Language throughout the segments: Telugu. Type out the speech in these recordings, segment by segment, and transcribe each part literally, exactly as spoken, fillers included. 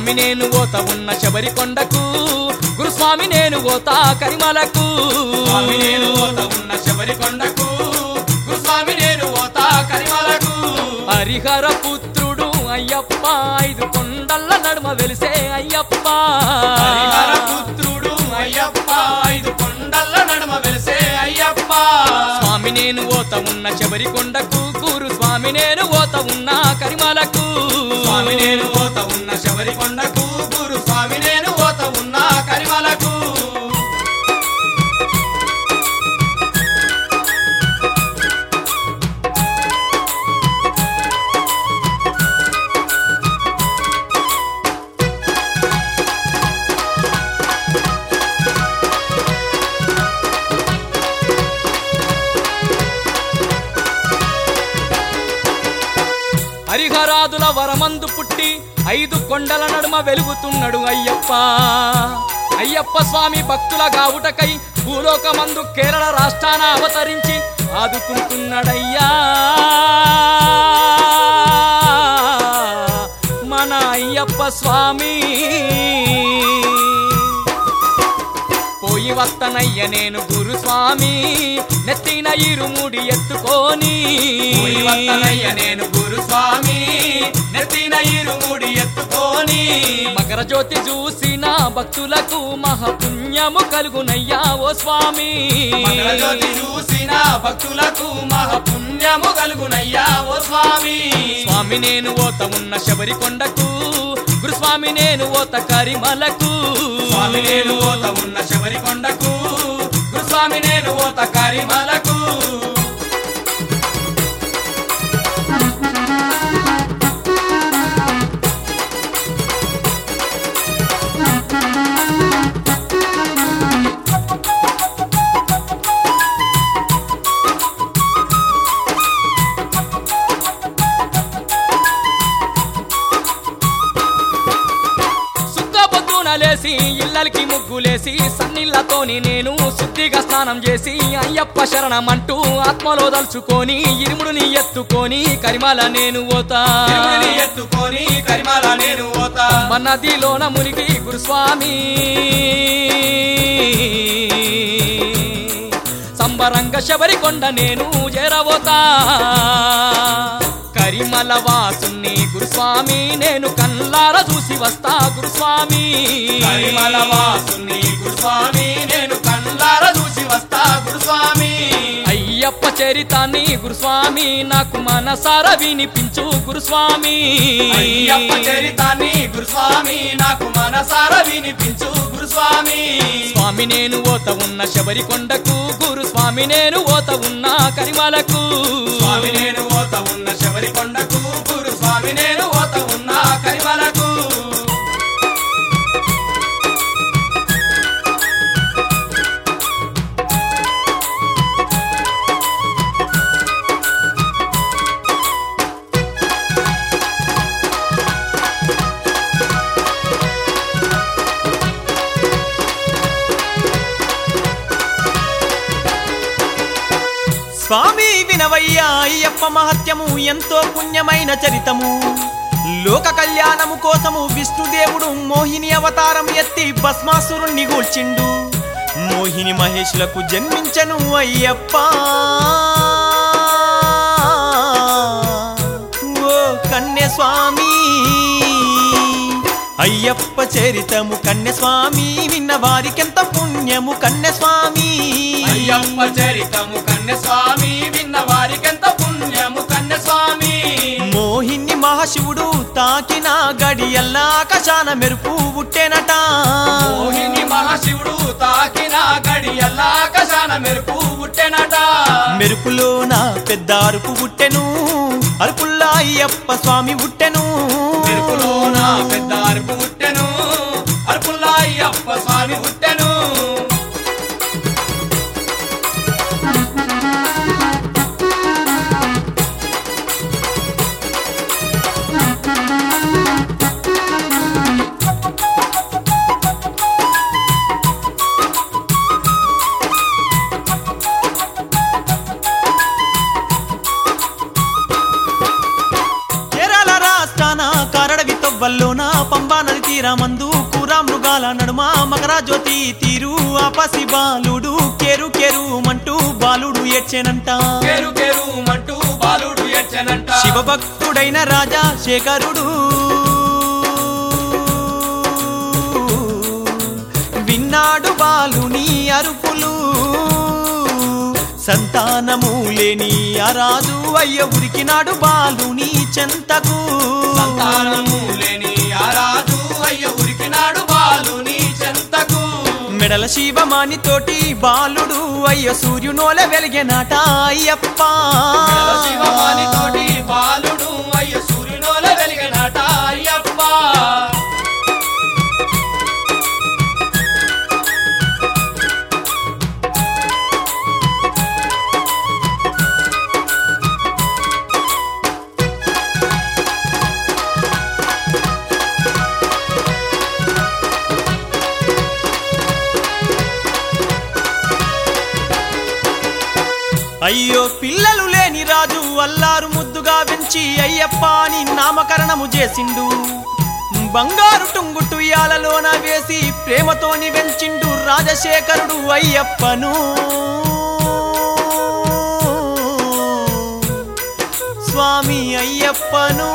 స్వామి నేను ఓత ఉన్న శబరి కొండకు గురుస్వామి నేను ఓత కరిమలకు స్వామి నేను ఓత ఉన్న శబరి కొండకు గురుస్వామి నేను ఓత కరిమలకు హరిహర పుత్రుడు అయ్యప్ప ఐదు కొండల నడుమ వెలిసే అయ్యప్ప హరిహర పుత్రుడు అయ్యప్ప ఐదు కొండల నడుమ వెలిసే అయ్యప్ప స్వామి నేను ఓత ఉన్న శబరి కొండకు గురు స్వామి నేను ఓత ఉన్న కరిమలకు స్వామి నేను ఓత ఉన్న శబరి కొండకు గురు స్వామి నేను ఓత ఉన్న కరిమలకు హరిహరాదుల వరమందు పుట్టి ఐదు కొండల నడుమ వెలుగుతున్నాడు అయ్యప్ప అయ్యప్ప స్వామి భక్తుల గావుటకై భూలోకమందు కేరళ రాష్ట్రాన అవతరించి ఆదుకుంటున్నాడయ్యా మన అయ్యప్ప స్వామి పోయి వత్తనయ్య నేను గురుస్వామి నెత్తిన ఇరుముడి ఎత్తుకొని పోయి వత్తనయ్య నేను గురుస్వామి నెత్తిన ఇరుముడి ఎత్తుకొని మకర జ్యోతి చూసిన భక్తులకు మహాపుణ్యము కలుగునయ్యా ఓ స్వామి మకర జ్యోతి చూసిన భక్తులకు మహాపుణ్యము కలుగునయ్యా ఓ స్వామి స్వామి నేను ఓత ఉన్న శబరి కొండకు గురుస్వామి నేను ఓత కరిమలకు స్వామి నేను ఓత ఉన్న శబరి కొండకు గురుస్వామి నేను ఓత కరిమలకు లేసి ఇళ్ళకి ముగ్గులేసి సన్నిళ్ళతోని నేను శుద్ధిగా స్నానం చేసి అయ్యప్ప శరణమంటూ ఆత్మలో దలుచుకొని ఇరుముడిని ఎత్తుకొని కరిమల నేను ఓతా ఇరుముడిని ఎత్తుకొని కరిమల నేను ఓతా నదిలోన మునిగి గురుస్వామి సంబరంగ శబరి కొండ నేను చేరబోతా కరిమల వాసుని గురుస్వామి నేను కళ్ళార చూసి వస్తా గురుస్వామి కరిమల వాసుని గురుస్వామి నేను కళ్ళార చూసి వస్తా గురుస్వామి అయ్యప్ప చరితాన్ని గురుస్వామి నాకు మనసార వినిపించు గురుస్వామి అయ్యప్ప చరితాన్ని గురుస్వామి నాకు మనసార వినిపించు గురుస్వామి స్వామి నేను ఓత ఉన్న శబరి కొండకు గురుస్వామి నేను ఓత ఉన్న కరిమలకు స్వామి నేను ఓత ఉన్న శబరి కొండకు గురుస్వామి నేను ఓత ఉన్న కరిమలకు స్వామి వినవయ్యా అయ్యప్ప మహత్యము ఎంతో పుణ్యమైన చరితము లోక కళ్యాణము కోసము విష్ణుదేవుడు మోహిని అవతారం ఎత్తి భస్మాసురుణ్ణి గూల్చిండు మోహిని మహేషులకు జన్మించను అయ్యప్ప ఓ కన్య స్వామి అయ్యప్ప చరితము కన్య స్వామి విన్న వారికెంత పుణ్యము కన్య స్వామి అయ్యప్ప చరితము కన్య స్వామి విన్న వారికెంత పుణ్యము కన్య స్వామి మోహిని మహాశివుడు తాకిన గడియల్లా ఆకాశాన మెరుపు పుట్టెనట మోహిని మహాశివుడు తాకిన గడియల్లా ఆకాశాన మెరుపు పుట్టెనట మెరుపులోన పెద్ద అరుపు పుట్టెను అరుపుల్లా అయ్యప్ప స్వామి పుట్టెను మెరుపులోన పెద్ద అరుపు పుట్టెను అరుపుల్లా అయ్యప్ప స్వామి పుట్టెను కేరళ రాష్ట్రాన కారడవి తొవ్వల్లోన పంబా నది తీరమందు కూరా మృగాల నడుమ మకర జ్యోతి తీరు ఆపసి బాలుడు కేరు కేరు మంటూ బాలుడు ఏడ్చెనంట కేరు కేరు మంటూ బాలుడు ఏడ్చెనంట శివభక్తుడైన రాజా శేఖరుడు విన్నాడు బాలుని అరుపులు సంతానము లేని ఆ రాజు అయ్య ఉరికినాడు బాలుని చెంతకు సంతానము లేని ఆ రాజు అయ్య ఉరికినాడు బాలుని చెంతకు మెడల శివమాని తోటి బాలుడు అయ్య సూర్యునోల వెలిగెనాట అయ్యప్ప శివమాని తోటి బాలుడు అయ్య సూర్యునోల వెలిగెనాట అయ్యప్ప అయ్యో పిల్లలు లేని రాజు అల్లారు ముద్దుగా పెంచి అయ్యప్ప అని నామకరణము చేసిండు బంగారు టుంగుటు యాలలోన వేసి ప్రేమతోని వెంచిండు రాజశేఖరుడు అయ్యప్పను స్వామి అయ్యప్పను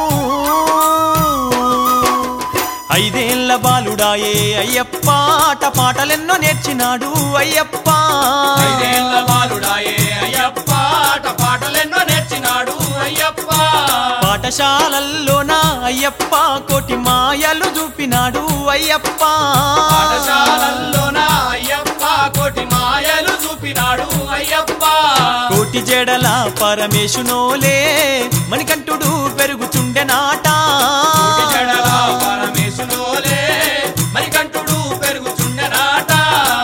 ఐదేళ్ల బాలుడాయే అయ్యప్ప ఆట పాటలెన్నో నేర్చినాడు అయ్యప్ప ఐదేళ్ల బాలుడాయే అయ్యప్ప ఆట పాటలెన్నో నేర్చినాడు అయ్యప్ప పాఠశాలల్లోన అయ్యప్ప కోటి మాయలు చూపినాడు అయ్యప్ప పాఠశాలల్లోన అయ్యప్ప కోటి మాయలు చూపినాడు అయ్యప్ప కోటి జడల పరమేశునోలే మణికంఠుడు పెరుగుచుండెనాట కోటి జడల పరమేశునోలే మణికంఠుడు పెరుగుచుండెనాట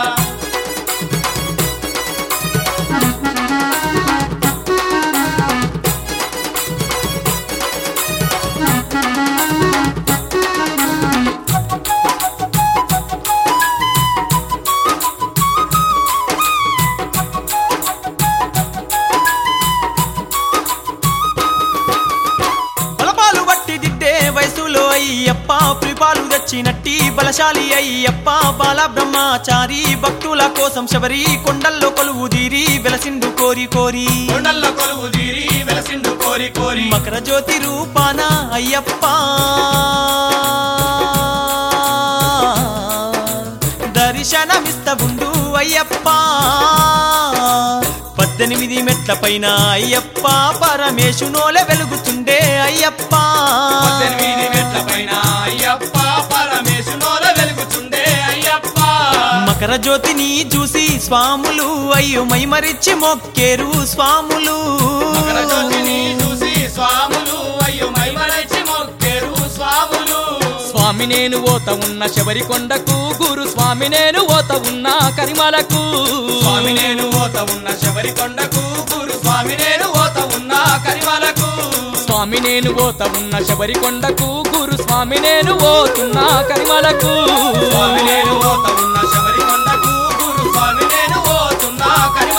అయ్యప్ప ప్రిపాలు తెచ్చినట్టి బలశాలి అయ్యప్ప బాల బ్రహ్మచారి భక్తుల కోసం శబరి కొండల్లో కొలువు తీరి వెలసిండు కోరి కోరి కొండల్లో కొలువు తీరి వెలసిండు కోరి కోరి మకర జ్యోతి రూపాన అయ్యప్ప దర్శనమిస్తవుండు అయ్యప్ప పద్దెనిమిది మెట్ల పైన అయ్యప్ప పరమేశునోలే వెలుగుతుండే అయ్యప్ప పద్దెనిమిది మెట్ల పైన అయ్యప్ప పరమేశునోలే వెలుగుతుండే అయ్యప్ప మకర జ్యోతిని చూసి స్వాములు అయ్యో మైమరిచి మొక్కేరు స్వాములు మకర జ్యోతిని చూసి స్వాములు అయ్యో మైమరిచి మొక్కేరు స్వాములు స్వామి నేను ఓత ఉన్న శబరి కొండకు గురు స్వామి నేను ఓత ఉన్న కరిమలకు స్వామి నేను ఓత ఉన్న శబరి కొండకు గురు స్వామి నేను ఓత ఉన్న కరిమలకు స్వామి నేను ఓత ఉన్న శబరి కొండకు గురు స్వామి నేను ఓతున్న కరిమలకు స్వామి నేను ఓత ఉన్న శబరి కొండకు గురు స్వామి నేను ఓతున్న కరిమలకు